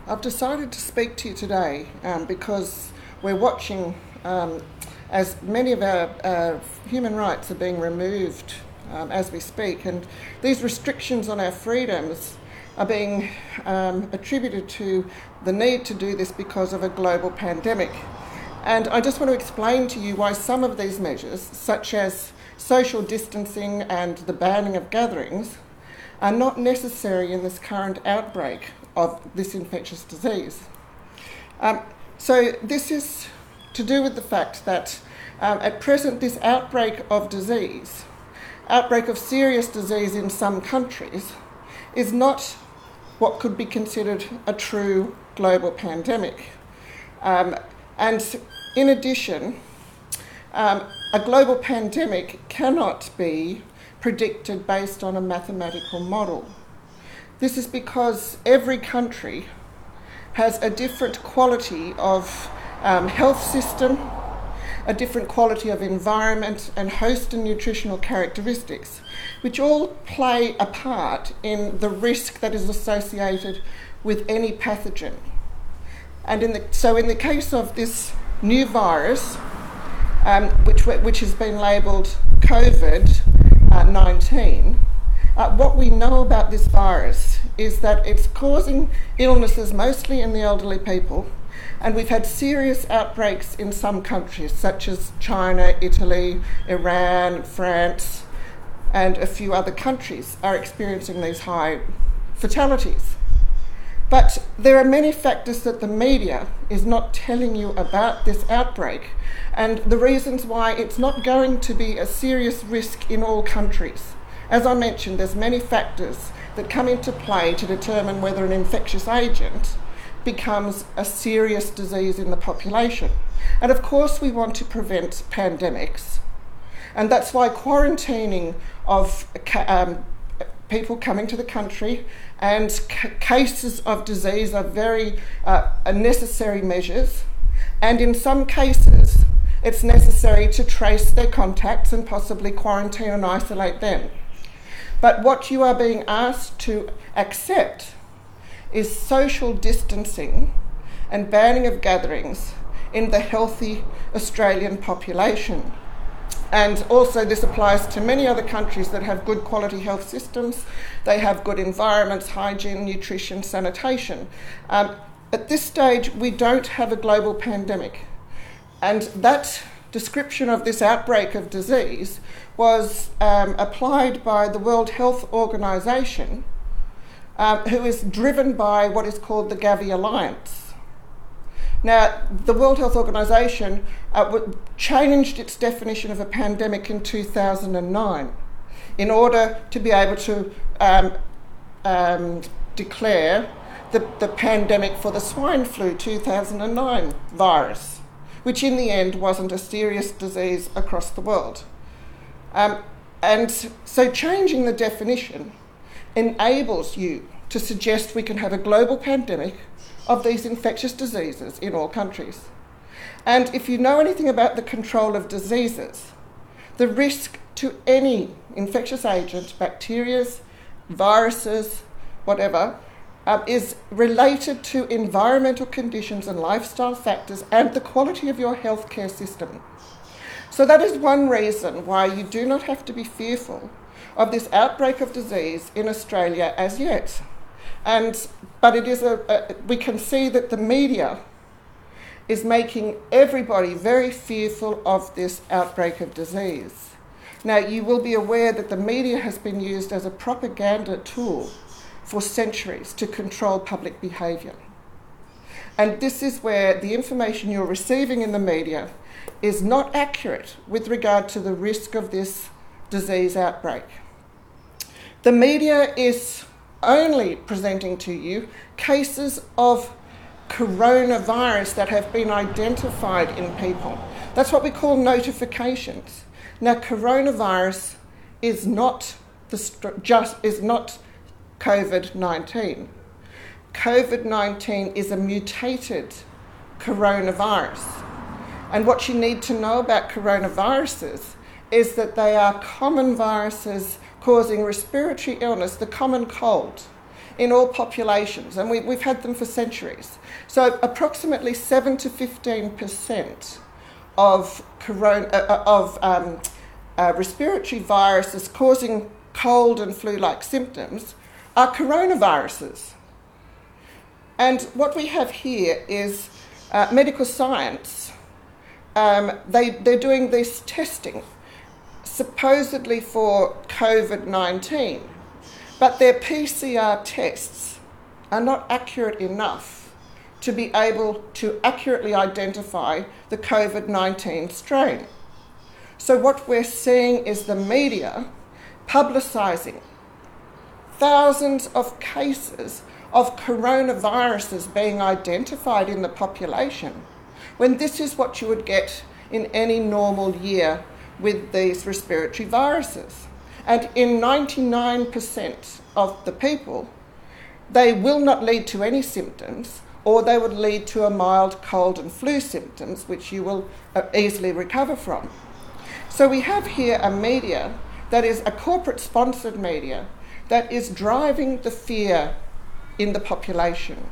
I've decided to speak to you today because we're watching as many of our human rights are being removed as we speak, and these restrictions on our freedoms are being attributed to the need to do this because of a global pandemic. And I just want to explain to you why some of these measures, such as social distancing and the banning of gatherings, are not necessary in this current outbreak of this infectious disease. So this is to do with the fact that at present this outbreak of serious disease in some countries, is not what could be considered a true global pandemic. And in addition, a global pandemic cannot be predicted based on a mathematical model. This is because every country has a different quality of health system, a different quality of environment and host and nutritional characteristics, which all play a part in the risk that is associated with any pathogen. And in the case of this new virus, which has been labelled COVID-19, what we know about this virus is that it's causing illnesses mostly in the elderly people, and we've had serious outbreaks in some countries such as China, Italy, Iran, France, and a few other countries are experiencing these high fatalities. But there are many factors that the media is not telling you about this outbreak, and the reasons why it's not going to be a serious risk in all countries. As I mentioned, there's many factors that come into play to determine whether an infectious agent becomes a serious disease in the population. And of course we want to prevent pandemics, and that's why quarantining of people coming to the country and cases of disease are very necessary measures, and in some cases it's necessary to trace their contacts and possibly quarantine and isolate them. But what you are being asked to accept is social distancing and banning of gatherings in the healthy Australian population. And also this applies to many other countries that have good quality health systems. They have good environments, hygiene, nutrition, sanitation. At this stage, we don't have a global pandemic. And that description of this outbreak of disease was applied by the World Health Organization, who is driven by what is called the Gavi Alliance. Now, the World Health Organization changed its definition of a pandemic in 2009 in order to be able to declare the pandemic for the swine flu 2009 virus, which in the end wasn't a serious disease across the world. And so changing the definition enables you to suggest we can have a global pandemic of these infectious diseases in all countries. And if you know anything about the control of diseases, the risk to any infectious agent, bacteria, viruses, whatever, is related to environmental conditions and lifestyle factors and the quality of your healthcare system. So that is one reason why you do not have to be fearful of this outbreak of disease in Australia as yet. But it is we can see that the media is making everybody very fearful of this outbreak of disease. Now, you will be aware that the media has been used as a propaganda tool for centuries to control public behaviour. And this is where the information you're receiving in the media is not accurate with regard to the risk of this disease outbreak. The media is only presenting to you cases of coronavirus that have been identified in people. That's what we call notifications. Now, coronavirus is not COVID-19. COVID-19 is a mutated coronavirus. And what you need to know about coronaviruses is that they are common viruses causing respiratory illness, the common cold. in all populations, and we've had them for centuries. So approximately 7 to 15% of respiratory viruses causing cold and flu-like symptoms are coronaviruses. And what we have here is medical science. They're doing this testing, supposedly for COVID-19, but their PCR tests are not accurate enough to be able to accurately identify the COVID-19 strain. So what we're seeing is the media publicising thousands of cases of coronaviruses being identified in the population, when this is what you would get in any normal year with these respiratory viruses. And in 99% of the people, they will not lead to any symptoms, or they would lead to a mild cold and flu symptoms, which you will easily recover from. So we have here a media that is a corporate-sponsored media that is driving the fear in the population.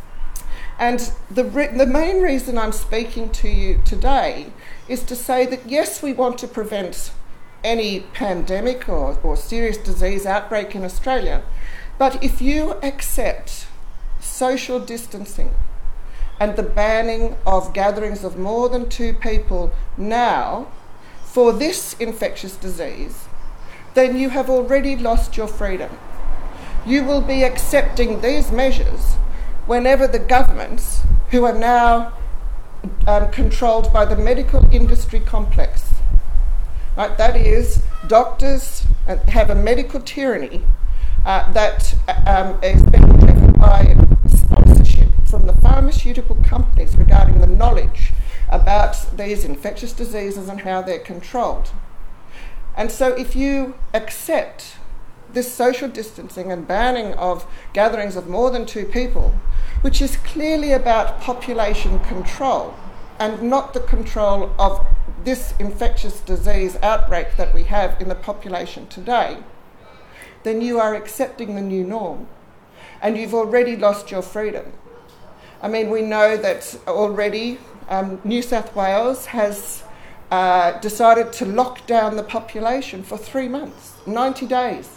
And the main reason I'm speaking to you today is to say that yes, we want to prevent any pandemic or serious disease outbreak in Australia, but if you accept social distancing and the banning of gatherings of more than 2 people now for this infectious disease, then you have already lost your freedom. You will be accepting these measures whenever the governments, who are now controlled by the medical industry complex, right, that is, doctors have a medical tyranny that is being driven by sponsorship from the pharmaceutical companies regarding the knowledge about these infectious diseases and how they're controlled. And so if you accept this social distancing and banning of gatherings of more than 2 people, which is clearly about population control and not the control of this infectious disease outbreak that we have in the population today, then you are accepting the new norm and you've already lost your freedom. I mean, we know that already New South Wales has decided to lock down the population for 3 months, 90 days.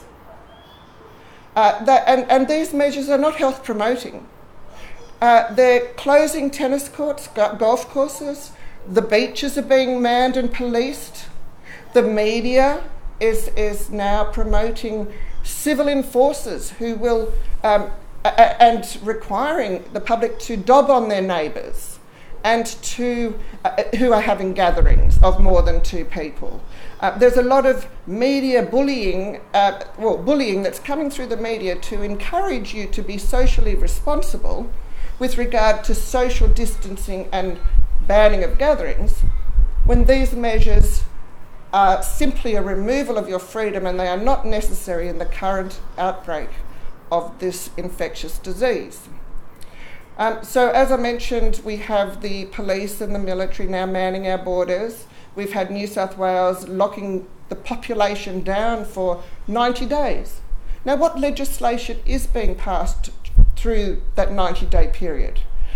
And these measures are not health promoting. They're closing tennis courts, golf courses, the beaches are being manned and policed. The media is now promoting civil enforcers who will, and requiring the public to dob on their neighbours and to, who are having gatherings of more than 2 people. There's a lot of media bullying, bullying that's coming through the media to encourage you to be socially responsible with regard to social distancing and banning of gatherings, when these measures are simply a removal of your freedom and they are not necessary in the current outbreak of this infectious disease. So as I mentioned, we have the police and the military now manning our borders. We've had New South Wales locking the population down for 90 days. Now, what legislation is being passed through that 90-day period?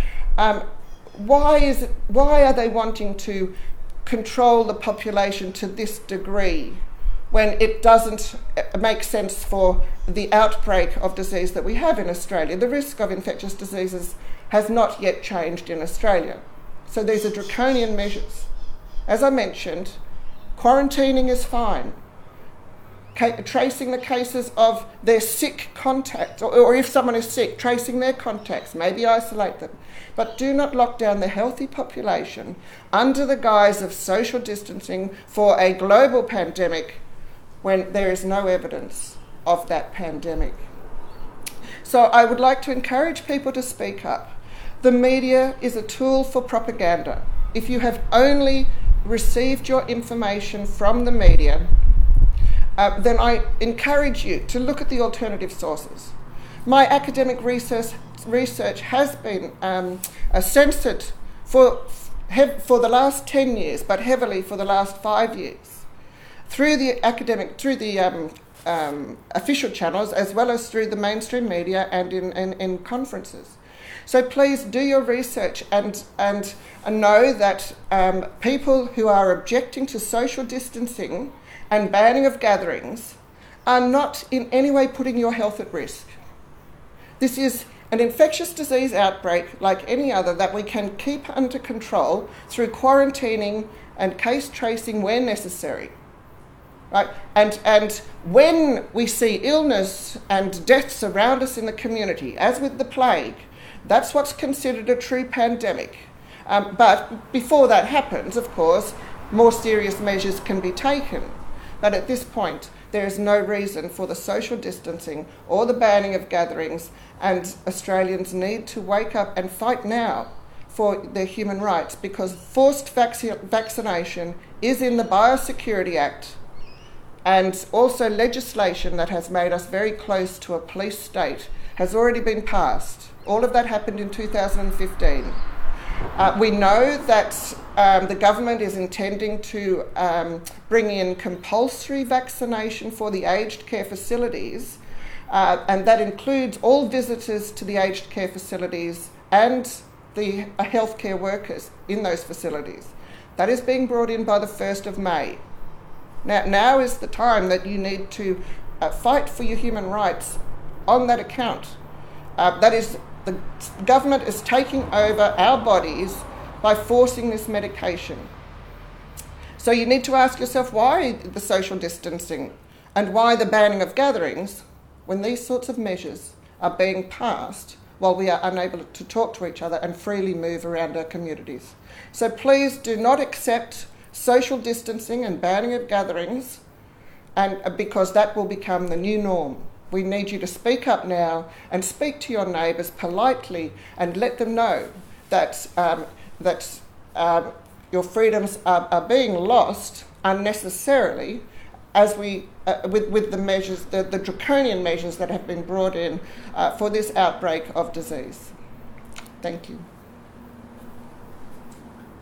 Why are they wanting to control the population to this degree when it doesn't make sense for the outbreak of disease that we have in Australia? The risk of infectious diseases has not yet changed in Australia. So these are draconian measures. As I mentioned, quarantining is fine. Tracing the cases of their sick contacts, or if someone is sick, tracing their contacts, maybe isolate them. But do not lock down the healthy population under the guise of social distancing for a global pandemic when there is no evidence of that pandemic. So I would like to encourage people to speak up. The media is a tool for propaganda. If you have only received your information from the media, then I encourage you to look at the alternative sources. My academic research has been censored for the last 10 years, but heavily for the last 5 years. Through the official channels as well as through the mainstream media and in conferences. So please do your research and know that people who are objecting to social distancing and banning of gatherings are not in any way putting your health at risk. This is an infectious disease outbreak like any other that we can keep under control through quarantining and case tracing where necessary. Right? And when we see illness and deaths around us in the community, as with the plague, that's what's considered a true pandemic. But before that happens, of course, more serious measures can be taken. But at this point, there is no reason for the social distancing or the banning of gatherings, and Australians need to wake up and fight now for their human rights, because forced vaccination is in the Biosecurity Act, and also legislation that has made us very close to a police state has already been passed. All of that happened in 2015. We know that the government is intending to bring in compulsory vaccination for the aged care facilities, and that includes all visitors to the aged care facilities and the healthcare workers in those facilities. That is being brought in by the 1st of May. Now is the time that you need to fight for your human rights on that account. That is, the government is taking over our bodies by forcing this medication. So you need to ask yourself, why the social distancing and why the banning of gatherings when these sorts of measures are being passed while we are unable to talk to each other and freely move around our communities. So please do not accept social distancing and banning of gatherings, and because that will become the new norm. We need you to speak up now and speak to your neighbours politely and let them know that your freedoms are being lost unnecessarily as we with the measures, the draconian measures that have been brought in for this outbreak of disease. Thank you.